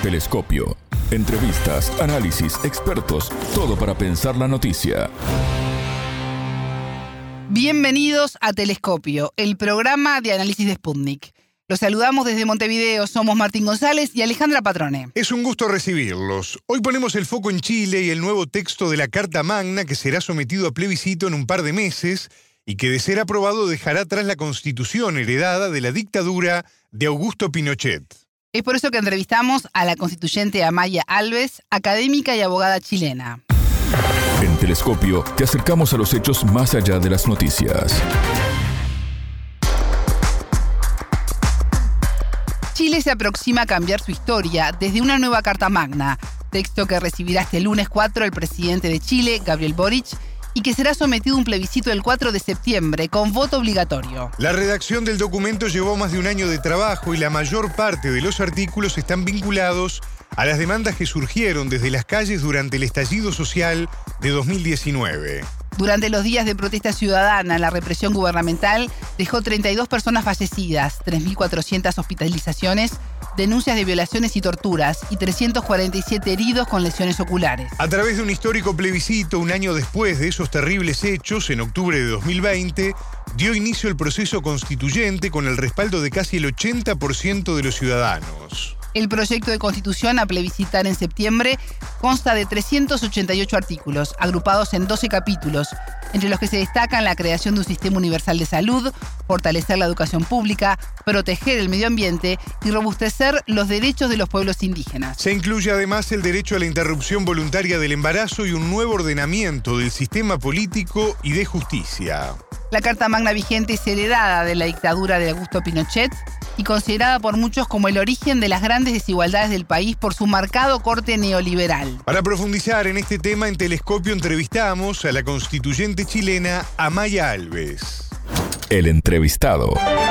Telescopio. Entrevistas, análisis, expertos, todo para pensar la noticia. Bienvenidos a Telescopio, el programa de análisis de Sputnik. Los saludamos desde Montevideo, somos Martín González y Alejandra Patrone. Es un gusto recibirlos. Hoy ponemos el foco en Chile y el nuevo texto de la Carta Magna que será sometido a plebiscito en un par de meses y que, de ser aprobado, dejará atrás la Constitución heredada de la dictadura de Augusto Pinochet. Es por eso que entrevistamos a la constituyente Amaya Alves, académica y abogada chilena. En Telescopio te acercamos a los hechos más allá de las noticias. Chile se aproxima a cambiar su historia desde una nueva Carta Magna, texto que recibirá este lunes 4 el presidente de Chile, Gabriel Boric, y que será sometido a un plebiscito el 4 de septiembre con voto obligatorio. La redacción del documento llevó más de un año de trabajo y la mayor parte de los artículos están vinculados a las demandas que surgieron desde las calles durante el estallido social de 2019. Durante los días de protesta ciudadana, la represión gubernamental dejó 32 personas fallecidas, 3.400 hospitalizaciones, denuncias de violaciones y torturas y 347 heridos con lesiones oculares. A través de un histórico plebiscito, un año después de esos terribles hechos, en octubre de 2020, dio inicio el proceso constituyente con el respaldo de casi el 80% de los ciudadanos. El proyecto de constitución a plebiscitar en septiembre consta de 388 artículos, agrupados en 12 capítulos, entre los que se destacan la creación de un sistema universal de salud, fortalecer la educación pública, proteger el medio ambiente y robustecer los derechos de los pueblos indígenas. Se incluye además el derecho a la interrupción voluntaria del embarazo y un nuevo ordenamiento del sistema político y de justicia. La Carta Magna vigente es heredada de la dictadura de Augusto Pinochet y considerada por muchos como el origen de las grandes desigualdades del país por su marcado corte neoliberal. Para profundizar en este tema, en Telescopio entrevistamos a la constituyente chilena Amaya Alves. El entrevistado.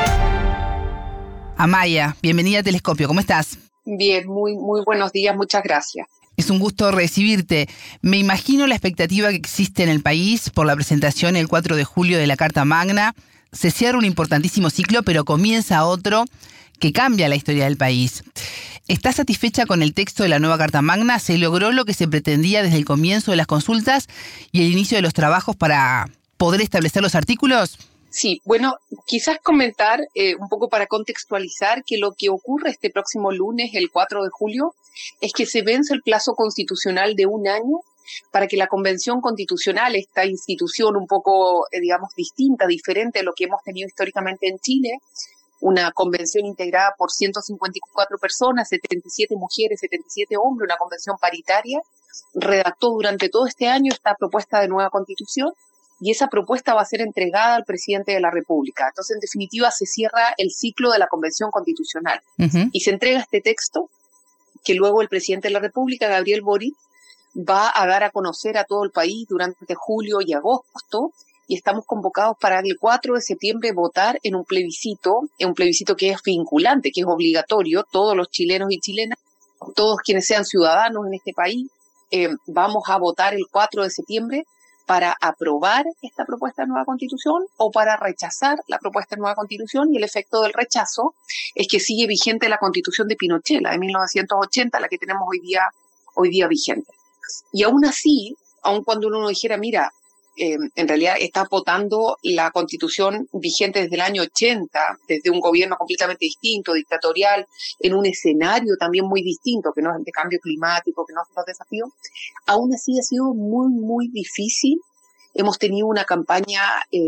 Amaya, bienvenida a Telescopio, ¿cómo estás? Bien, muy buenos días, muchas gracias. Es un gusto recibirte. Me imagino la expectativa que existe en el país por la presentación el 4 de julio de la Carta Magna. Se cierra un importantísimo ciclo, pero comienza otro que cambia la historia del país. ¿Estás satisfecha con el texto de la nueva Carta Magna? ¿Se logró lo que se pretendía desde el comienzo de las consultas y el inicio de los trabajos para poder establecer los artículos? Sí, bueno, quizás comentar un poco para contextualizar que lo que ocurre este próximo lunes, el 4 de julio, es que se vence el plazo constitucional de un año para que la Convención Constitucional, esta institución un poco, distinta, diferente a lo que hemos tenido históricamente en Chile, una convención integrada por 154 personas, 77 mujeres, 77 hombres, una convención paritaria, redactó durante todo este año esta propuesta de nueva Constitución y esa propuesta va a ser entregada al presidente de la República. Entonces, en definitiva, se cierra el ciclo de la Convención Constitucional y se entrega este texto que luego el presidente de la República, Gabriel Boric, va a dar a conocer a todo el país durante julio y agosto, y estamos convocados para el 4 de septiembre votar en un plebiscito que es vinculante, que es obligatorio. Todos los chilenos y chilenas, todos quienes sean ciudadanos en este país, vamos a votar el 4 de septiembre para aprobar esta propuesta de nueva Constitución o para rechazar la propuesta de nueva Constitución, y el efecto del rechazo es que sigue vigente la Constitución de Pinochet, la de 1980, la que tenemos hoy día vigente. Y aún así, aun cuando uno dijera, mira, en realidad está votando la Constitución vigente desde el año 80, desde un gobierno completamente distinto, dictatorial, en un escenario también muy distinto, que no es el de cambio climático, que no son los desafíos, aún así ha sido muy difícil. Hemos tenido una campaña,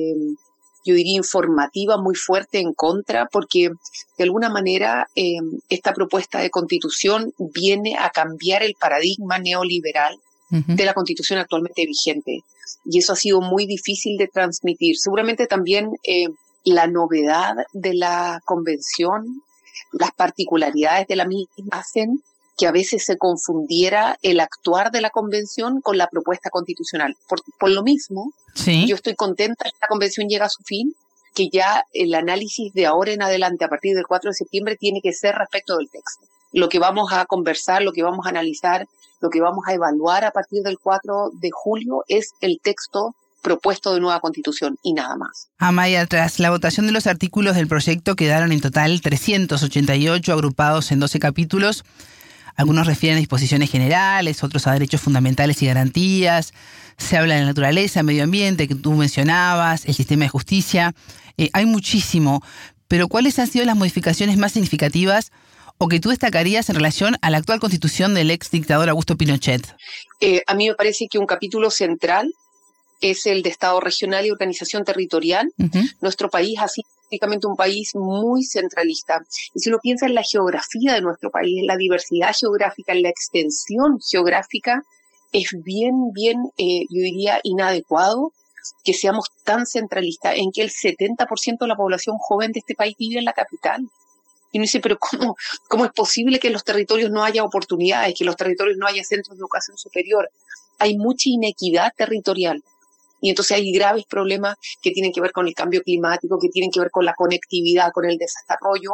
yo diría, informativa muy fuerte en contra, porque de alguna manera esta propuesta de Constitución viene a cambiar el paradigma neoliberal de la Constitución actualmente vigente. Y eso ha sido muy difícil de transmitir. Seguramente también la novedad de la convención, las particularidades de la misma hacen que a veces se confundiera el actuar de la convención con la propuesta constitucional. Por lo mismo, ¿sí? Yo estoy contenta que esta convención llega a su fin, que ya el análisis de ahora en adelante, a partir del 4 de septiembre, tiene que ser respecto del texto. Lo que vamos a conversar, lo que vamos a analizar, lo que vamos a evaluar a partir del 4 de julio es el texto propuesto de nueva Constitución y nada más. Amaya, tras la votación de los artículos del proyecto quedaron en total 388 agrupados en 12 capítulos. Algunos refieren a disposiciones generales, otros a derechos fundamentales y garantías. Se habla de la naturaleza, medio ambiente, que tú mencionabas, el sistema de justicia. Hay muchísimo. Pero ¿cuáles han sido las modificaciones más significativas o que tú destacarías en relación a la actual constitución del ex dictador Augusto Pinochet? A mí me parece que un capítulo central es el de Estado regional y organización territorial. Nuestro país ha sido prácticamente un país muy centralista. Y si uno piensa en la geografía de nuestro país, en la diversidad geográfica, en la extensión geográfica, es bien, yo diría, inadecuado que seamos tan centralistas, en que el 70% de la población joven de este país vive en la capital. Y uno dice, pero ¿cómo es posible que en los territorios no haya oportunidades, que en los territorios no haya centros de educación superior? Hay mucha inequidad territorial. Y entonces hay graves problemas que tienen que ver con el cambio climático, que tienen que ver con la conectividad, con el desarrollo,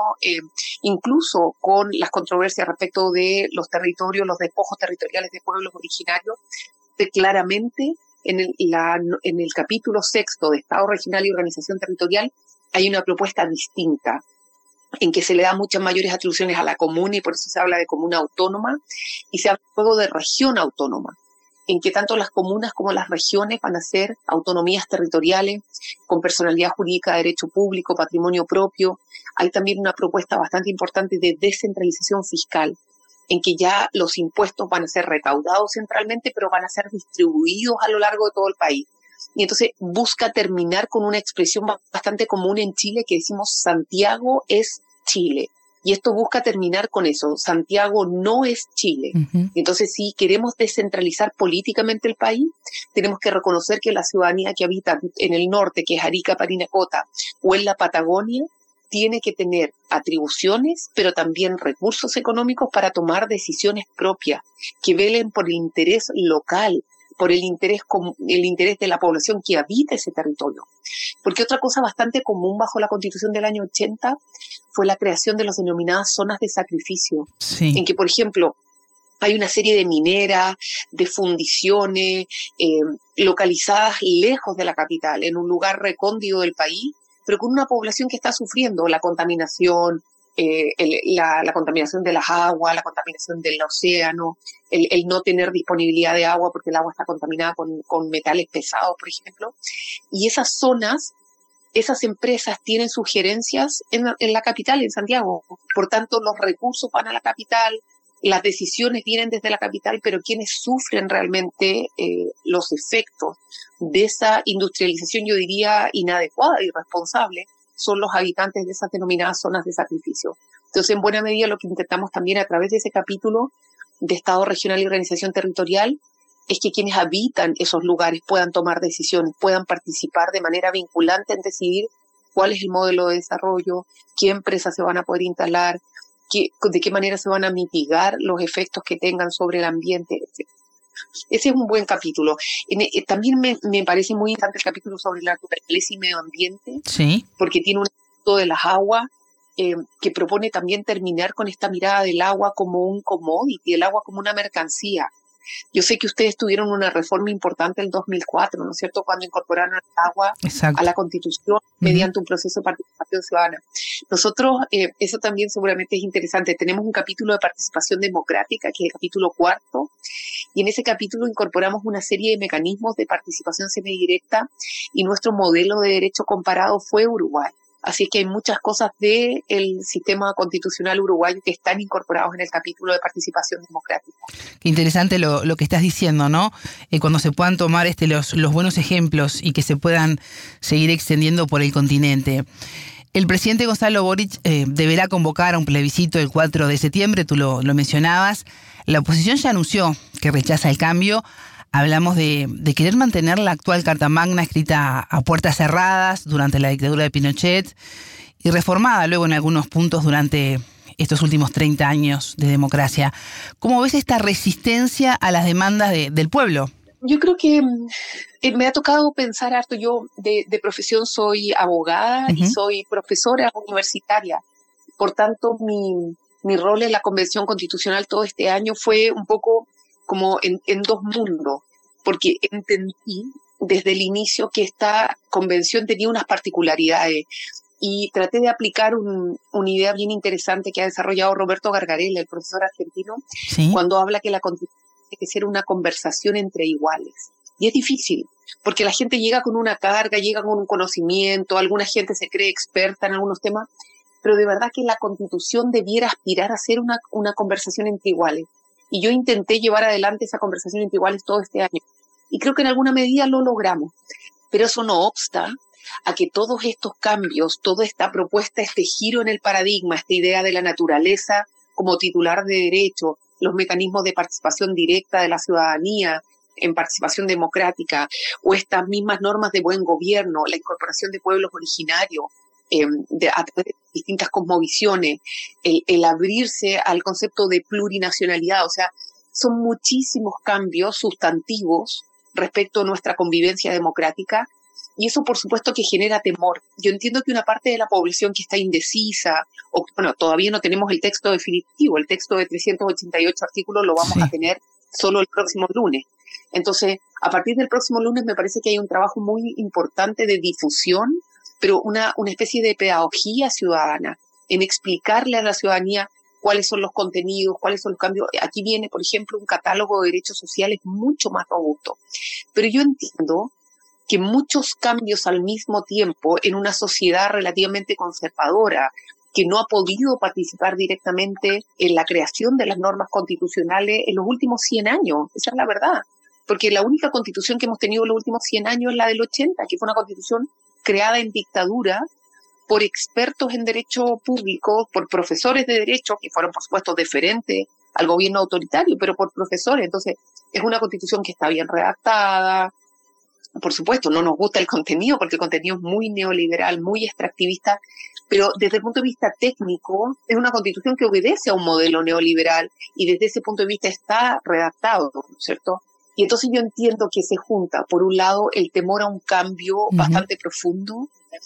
incluso con las controversias respecto de los territorios, los despojos territoriales de pueblos originarios. Claramente, en el capítulo 6 de Estado regional y organización territorial hay una propuesta distinta, en que se le da muchas mayores atribuciones a la comuna y por eso se habla de comuna autónoma y se habla luego de región autónoma, en que tanto las comunas como las regiones van a ser autonomías territoriales con personalidad jurídica, derecho público, patrimonio propio. Hay también una propuesta bastante importante de descentralización fiscal, en que ya los impuestos van a ser recaudados centralmente, pero van a ser distribuidos a lo largo de todo el país. Y entonces busca terminar con una expresión bastante común en Chile que decimos Santiago es Chile. Y esto busca terminar con eso. Santiago no es Chile. Entonces, si queremos descentralizar políticamente el país, tenemos que reconocer que la ciudadanía que habita en el norte, que es Arica, Parinacota, o en la Patagonia, tiene que tener atribuciones, pero también recursos económicos para tomar decisiones propias, que velen por el interés local, por el interés de la población que habita ese territorio. Porque otra cosa bastante común bajo la Constitución del año 80 fue la creación de las denominadas zonas de sacrificio, en que, por ejemplo, hay una serie de mineras, de fundiciones, localizadas lejos de la capital, en un lugar recóndito del país, pero con una población que está sufriendo la contaminación, la contaminación de las aguas, la contaminación del océano, el no tener disponibilidad de agua porque el agua está contaminada con metales pesados, por ejemplo. Y esas zonas, esas empresas tienen sus gerencias en la capital, en Santiago. Por tanto, los recursos van a la capital, las decisiones vienen desde la capital, pero quienes sufren realmente los efectos de esa industrialización, yo diría, inadecuada y irresponsable, son los habitantes de esas denominadas zonas de sacrificio. Entonces, en buena medida, lo que intentamos también a través de ese capítulo de Estado regional y organización territorial es que quienes habitan esos lugares puedan tomar decisiones, puedan participar de manera vinculante en decidir cuál es el modelo de desarrollo, qué empresas se van a poder instalar, de qué manera se van a mitigar los efectos que tengan sobre el ambiente, etc. Ese es un buen capítulo. También me parece muy interesante el capítulo sobre la naturaleza y medio ambiente, porque tiene un aspecto de las aguas que propone también terminar con esta mirada del agua como un commodity, el agua como una mercancía. Yo sé que ustedes tuvieron una reforma importante en el 2004, ¿no es cierto?, cuando incorporaron el agua a la Constitución mediante un proceso de participación ciudadana. Nosotros, eso también seguramente es interesante, tenemos un capítulo de participación democrática, que es el capítulo 4, y en ese capítulo incorporamos una serie de mecanismos de participación semidirecta, y nuestro modelo de derecho comparado fue Uruguay. Así que hay muchas cosas del sistema constitucional uruguayo que están incorporados en el capítulo de participación democrática. Qué interesante lo que estás diciendo, ¿no? Cuando se puedan tomar los buenos ejemplos y que se puedan seguir extendiendo por el continente. El presidente Gonzalo Boric deberá convocar a un plebiscito el 4 de septiembre, tú lo mencionabas. La oposición ya anunció que rechaza el cambio. Hablamos de querer mantener la actual Carta Magna escrita a puertas cerradas durante la dictadura de Pinochet y reformada luego en algunos puntos durante estos últimos 30 años de democracia. ¿Cómo ves esta resistencia a las demandas del pueblo? Yo creo que me ha tocado pensar harto. Yo de profesión soy abogada y soy profesora universitaria. Por tanto, mi rol en la Convención Constitucional todo este año fue un poco como en dos mundos, porque entendí desde el inicio que esta convención tenía unas particularidades. y traté de aplicar una idea bien interesante que ha desarrollado Roberto Gargarella, el profesor argentino, Sí. cuando habla que la constitución tiene que ser una conversación entre iguales. Y es difícil, porque la gente llega con una carga, llega con un conocimiento, alguna gente se cree experta en algunos temas, pero de verdad que la Constitución debiera aspirar a ser una conversación entre iguales. Y yo intenté llevar adelante esa conversación entre iguales todo este año. Y creo que en alguna medida lo logramos. Pero eso no obsta a que todos estos cambios, toda esta propuesta, este giro en el paradigma, esta idea de la naturaleza como titular de derecho, los mecanismos de participación directa de la ciudadanía en participación democrática, o estas mismas normas de buen gobierno, la incorporación de pueblos originarios, a través de distintas cosmovisiones, el abrirse al concepto de plurinacionalidad, o sea, son muchísimos cambios sustantivos respecto a nuestra convivencia democrática, y eso por supuesto que genera temor. Yo entiendo que una parte de la población que está indecisa, o bueno, todavía no tenemos el texto definitivo, el texto de 388 artículos lo vamos a tener solo el próximo lunes. Entonces, a partir del próximo lunes me parece que hay un trabajo muy importante de difusión, pero una especie de pedagogía ciudadana, en explicarle a la ciudadanía cuáles son los contenidos, cuáles son los cambios. Aquí viene, por ejemplo, un catálogo de derechos sociales mucho más robusto. Pero yo entiendo que muchos cambios al mismo tiempo en una sociedad relativamente conservadora, que no ha podido participar directamente en la creación de las normas constitucionales en los últimos 100 años. Esa es la verdad. Porque la única constitución que hemos tenido en los últimos 100 años es la del 80, que fue una constitución creada en dictadura por expertos en derecho público, por profesores de derecho, que fueron, por supuesto, deferentes al gobierno autoritario, pero por profesores. Entonces, es una constitución que está bien redactada. Por supuesto, no nos gusta el contenido, porque el contenido es muy neoliberal, muy extractivista, pero desde el punto de vista técnico, es una constitución que obedece a un modelo neoliberal, y desde ese punto de vista está redactado, ¿no es cierto? Y entonces yo entiendo que se junta, por un lado, el temor a un cambio bastante profundo,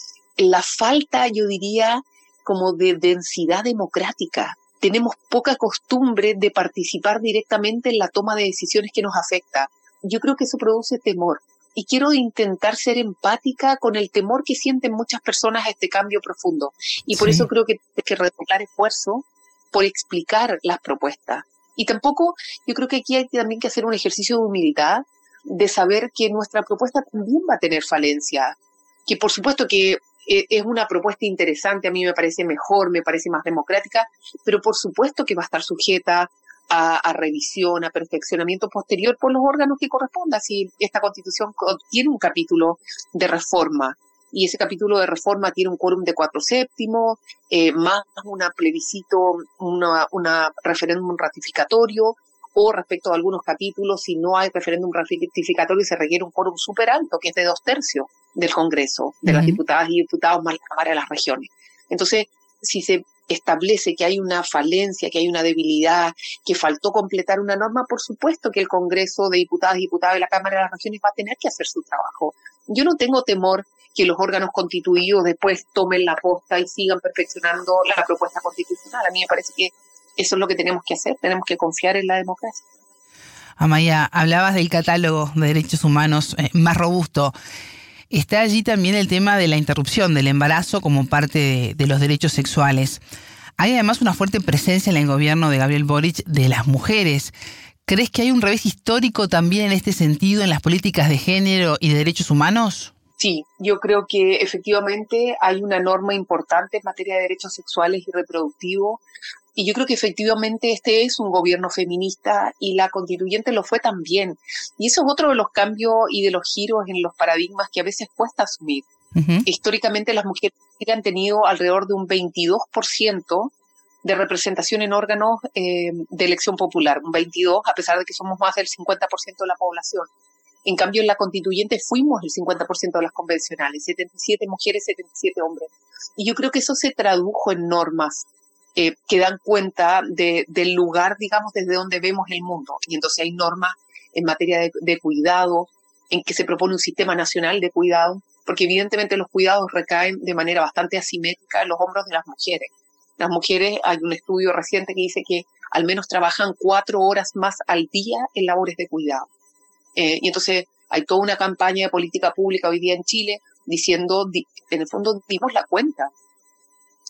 la falta, yo diría, como de densidad democrática. Tenemos poca costumbre de participar directamente en la toma de decisiones que nos afecta. Yo creo que eso produce temor. Y quiero intentar ser empática con el temor que sienten muchas personas a este cambio profundo. Y por eso creo que hay que redoblar esfuerzo por explicar las propuestas. Y tampoco, yo creo que aquí hay también que hacer un ejercicio de humildad, de saber que nuestra propuesta también va a tener falencias, que por supuesto que es una propuesta interesante, a mí me parece mejor, me parece más democrática, pero por supuesto que va a estar sujeta a revisión, a perfeccionamiento posterior por los órganos que corresponda. Si esta Constitución tiene un capítulo de reforma, y ese capítulo de reforma tiene un quórum de 4/7, más una plebiscito, una referéndum ratificatorio, o respecto a algunos capítulos, si no hay referéndum ratificatorio, se requiere un quórum súper alto, que es de 2/3 del Congreso, de las diputadas y diputados, más la Cámara de las Regiones. Entonces, si se establece que hay una falencia, que hay una debilidad, que faltó completar una norma, por supuesto que el Congreso de Diputadas y Diputados de la Cámara de las Regiones va a tener que hacer su trabajo. Yo no tengo temor que los órganos constituidos después tomen la posta y sigan perfeccionando la propuesta constitucional. A mí me parece que eso es lo que tenemos que hacer, tenemos que confiar en la democracia. Amaya, hablabas del catálogo de derechos humanos más robusto. Está allí también el tema de la interrupción del embarazo como parte de los derechos sexuales. Hay además una fuerte presencia en el gobierno de Gabriel Boric de las mujeres. ¿Crees que hay un revés histórico también en este sentido en las políticas de género y de derechos humanos? Sí, yo creo que efectivamente hay una norma importante en materia de derechos sexuales y reproductivos, y yo creo que efectivamente este es un gobierno feminista y la constituyente lo fue también. Y eso es otro de los cambios y de los giros en los paradigmas que a veces cuesta asumir. Históricamente las mujeres han tenido alrededor de un 22% de representación en órganos de elección popular, un 22%, a pesar de que somos más del 50% de la población. En cambio, en la constituyente fuimos el 50% de las convencionales, 77 mujeres, 77 hombres. Y yo creo que eso se tradujo en normas que dan cuenta del lugar, digamos, desde donde vemos el mundo. Y entonces hay normas en materia de cuidado, en que se propone un sistema nacional de cuidado, porque evidentemente los cuidados recaen de manera bastante asimétrica en los hombros de las mujeres. Las mujeres, hay un estudio reciente que dice que al menos trabajan 4 horas más al día en labores de cuidado. Y entonces hay toda una campaña de política pública hoy día en Chile diciendo, en el fondo, dimos la cuenta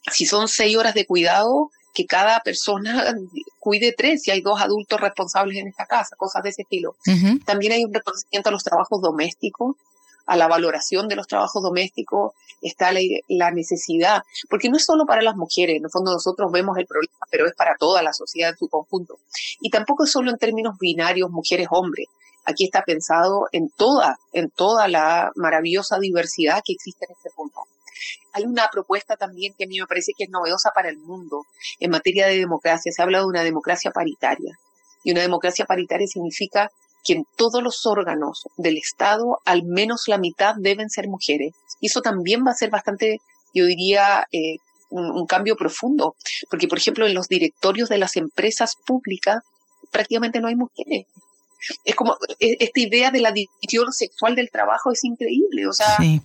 Si son 6 horas de cuidado, que cada persona cuide 3, si hay 2 adultos responsables en esta casa, cosas de ese estilo. Ujú. También hay un reconocimiento a los trabajos domésticos, a la valoración de los trabajos domésticos, está la necesidad, porque no es solo para las mujeres, en el fondo nosotros vemos el problema, pero es para toda la sociedad en su conjunto. Y tampoco es solo en términos binarios mujeres-hombres. Aquí está pensado en toda la maravillosa diversidad que existe en este punto. Hay una propuesta también que a mí me parece que es novedosa para el mundo en materia de democracia. Se habla de una democracia paritaria. Y una democracia paritaria significa que en todos los órganos del Estado al menos la mitad deben ser mujeres. Y eso también va a ser bastante, yo diría, un cambio profundo. Porque, por ejemplo, en los directorios de las empresas públicas prácticamente no hay mujeres. Es como, esta idea de la división sexual del trabajo es increíble. O sea, Sí.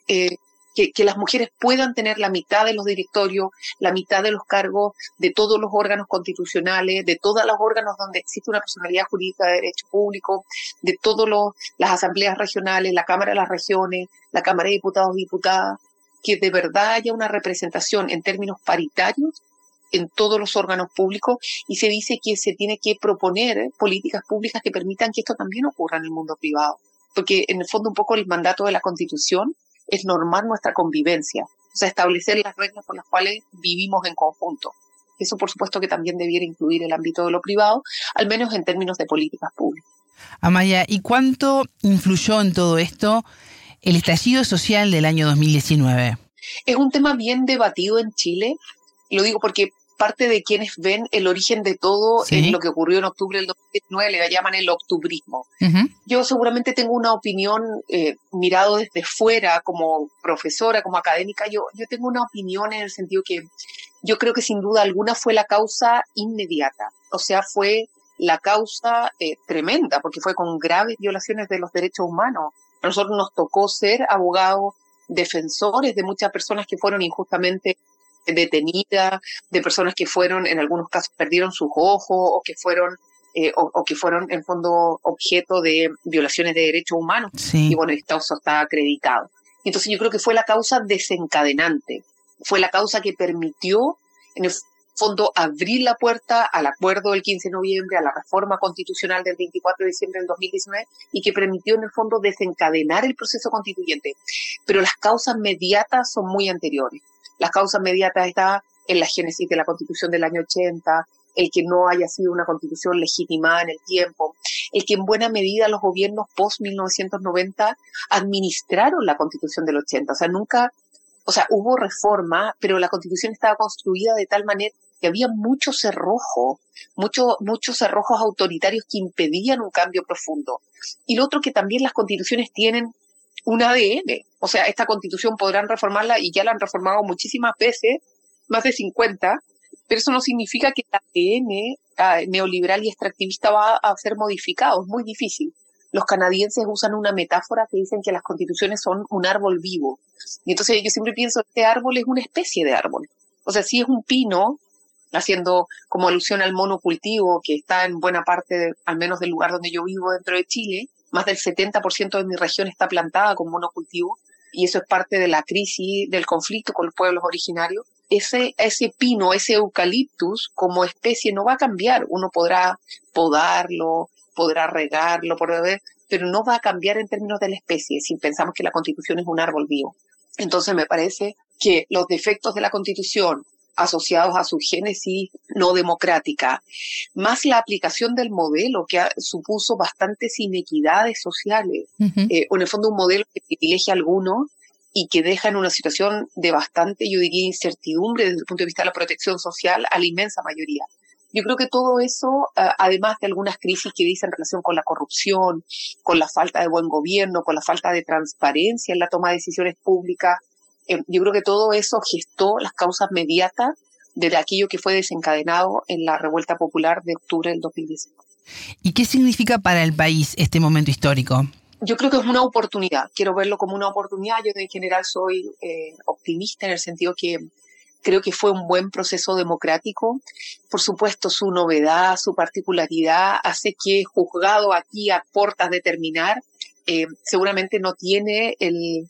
Que las mujeres puedan tener la mitad de los directorios, la mitad de los cargos de todos los órganos constitucionales, de todos los órganos donde existe una personalidad jurídica de derecho público, de todas las asambleas regionales, la Cámara de las Regiones, la Cámara de Diputados y Diputadas, que de verdad haya una representación en términos paritarios en todos los órganos públicos, y se dice que se tiene que proponer políticas públicas que permitan que esto también ocurra en el mundo privado, porque en el fondo un poco el mandato de la Constitución es normar nuestra convivencia, o sea, establecer las reglas por las cuales vivimos en conjunto. Eso, por supuesto, que también debiera incluir el ámbito de lo privado, al menos en términos de políticas públicas. Amaya, ¿y cuánto influyó en todo esto el estallido social del año 2019? Es un tema bien debatido en Chile, lo digo porque parte de quienes ven el origen de todo ¿Sí? en lo que ocurrió en octubre del 2019, le llaman el octubrismo. Uh-huh. Yo seguramente tengo una opinión, mirado desde fuera, como profesora, como académica, yo tengo una opinión en el sentido que yo creo que sin duda alguna fue la causa inmediata, o sea, fue la causa tremenda, porque fue con graves violaciones de los derechos humanos. A nosotros nos tocó ser abogados, defensores de muchas personas que fueron injustamente detenidas, de personas que fueron, en algunos casos, perdieron sus ojos, o que fueron en fondo objeto de violaciones de derechos humanos. Sí. Y bueno, esto está acreditado. Entonces yo creo que fue la causa desencadenante, fue la causa que permitió, en el fondo, abrir la puerta al acuerdo del 15 de noviembre, a la reforma constitucional del 24 de diciembre del 2019, y que permitió, en el fondo, desencadenar el proceso constituyente. Pero las causas mediatas son muy anteriores. Las causas mediatas están en la génesis de la Constitución del año 80, el que no haya sido una Constitución legitimada en el tiempo, el que en buena medida los gobiernos post-1990 administraron la Constitución del 80. Hubo reforma, pero la Constitución estaba construida de tal manera que había muchos cerrojos autoritarios que impedían un cambio profundo. Y lo otro, que también las constituciones tienen un ADN. O sea, esta Constitución podrán reformarla, y ya la han reformado muchísimas veces, más de 50, pero eso no significa que el ADN neoliberal y extractivista va a ser modificado. Es muy difícil. Los canadienses usan una metáfora que dicen que las constituciones son un árbol vivo. Y entonces yo siempre pienso que este árbol es una especie de árbol. O sea, si es un pino, haciendo como alusión al monocultivo que está en buena parte, al menos del lugar donde yo vivo dentro de Chile, más del 70% de mi región está plantada con monocultivo, y eso es parte de la crisis, del conflicto con los pueblos originarios. Ese pino, ese eucaliptus como especie no va a cambiar. Uno podrá podarlo, podrá regarlo, pero no va a cambiar en términos de la especie, si pensamos que la Constitución es un árbol vivo. Entonces me parece que los defectos de la Constitución, asociados a su génesis no democrática, más la aplicación del modelo que supuso bastantes inequidades sociales, o en el fondo un modelo que privilegia a algunos y que deja en una situación de bastante, yo diría, incertidumbre desde el punto de vista de la protección social a la inmensa mayoría. Yo creo que todo eso, además de algunas crisis que dicen en relación con la corrupción, con la falta de buen gobierno, con la falta de transparencia en la toma de decisiones públicas, yo creo que todo eso gestó las causas mediatas de aquello que fue desencadenado en la revuelta popular de octubre del 2019. ¿Y qué significa para el país este momento histórico? Yo creo que es una oportunidad. Quiero verlo como una oportunidad. Yo en general soy optimista en el sentido que creo que fue un buen proceso democrático. Por supuesto, su novedad, su particularidad hace que, juzgado aquí a puertas de terminar, seguramente no tiene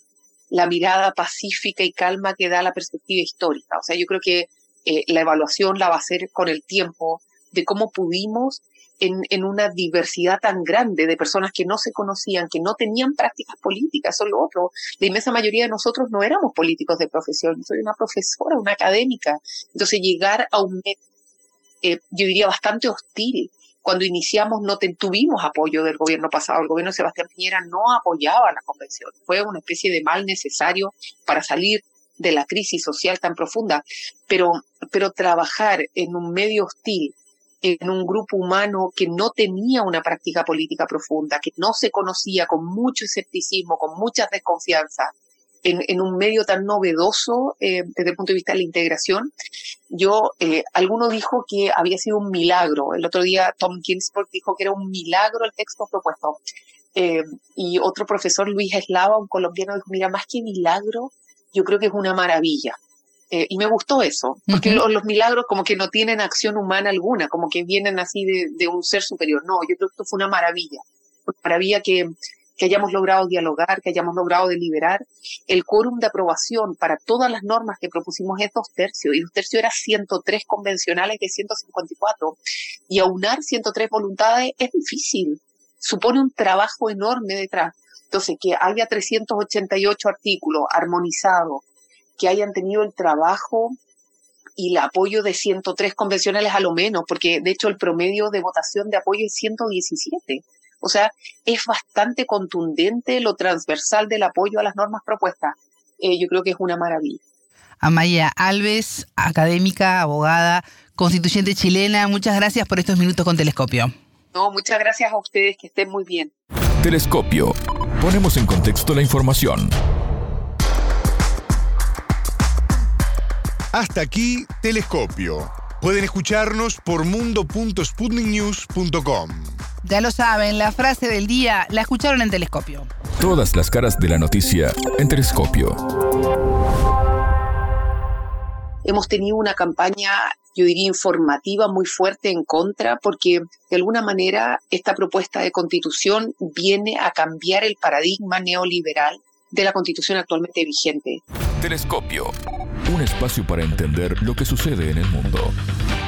la mirada pacífica y calma que da la perspectiva histórica. O sea, yo creo que la evaluación la va a hacer con el tiempo de cómo pudimos en una diversidad tan grande de personas que no se conocían, que no tenían prácticas políticas, eso es lo otro. La inmensa mayoría de nosotros no éramos políticos de profesión. Yo soy una profesora, una académica. Entonces, llegar a un medio, yo diría, bastante hostil. Cuando iniciamos no tuvimos apoyo del gobierno pasado. El gobierno de Sebastián Piñera no apoyaba la convención. Fue una especie de mal necesario para salir de la crisis social tan profunda. Pero trabajar en un medio hostil, en un grupo humano que no tenía una práctica política profunda, que no se conocía, con mucho escepticismo, con mucha desconfianza, en un medio tan novedoso desde el punto de vista de la integración. Alguno dijo que había sido un milagro. El otro día Tom Ginsburg dijo que era un milagro el texto propuesto. Y otro profesor, Luis Eslava, un colombiano, dijo, mira, más que milagro, yo creo que es una maravilla. Y me gustó eso, porque los milagros como que no tienen acción humana alguna, como que vienen así de un ser superior. No, yo creo que esto fue una maravilla que hayamos logrado dialogar, que hayamos logrado deliberar. El quórum de aprobación para todas las normas que propusimos es 2/3, y 2/3 era 103 convencionales de 154, y aunar 103 voluntades es difícil, supone un trabajo enorme detrás. Entonces, que haya 388 artículos armonizados, que hayan tenido el trabajo y el apoyo de 103 convencionales a lo menos, porque de hecho el promedio de votación de apoyo es 117. O sea, es bastante contundente lo transversal del apoyo a las normas propuestas. Yo creo que es una maravilla. Amaya Alves, académica, abogada, constituyente chilena, muchas gracias por estos minutos con Telescopio. No, muchas gracias a ustedes, que estén muy bien. Telescopio. Ponemos en contexto la información. Hasta aquí, Telescopio. Pueden escucharnos por mundo.sputniknews.com. Ya lo saben, la frase del día la escucharon en Telescopio. Todas las caras de la noticia en Telescopio. Hemos tenido una campaña, yo diría, informativa muy fuerte en contra, porque de alguna manera esta propuesta de constitución viene a cambiar el paradigma neoliberal de la constitución actualmente vigente. Telescopio. Un espacio para entender lo que sucede en el mundo.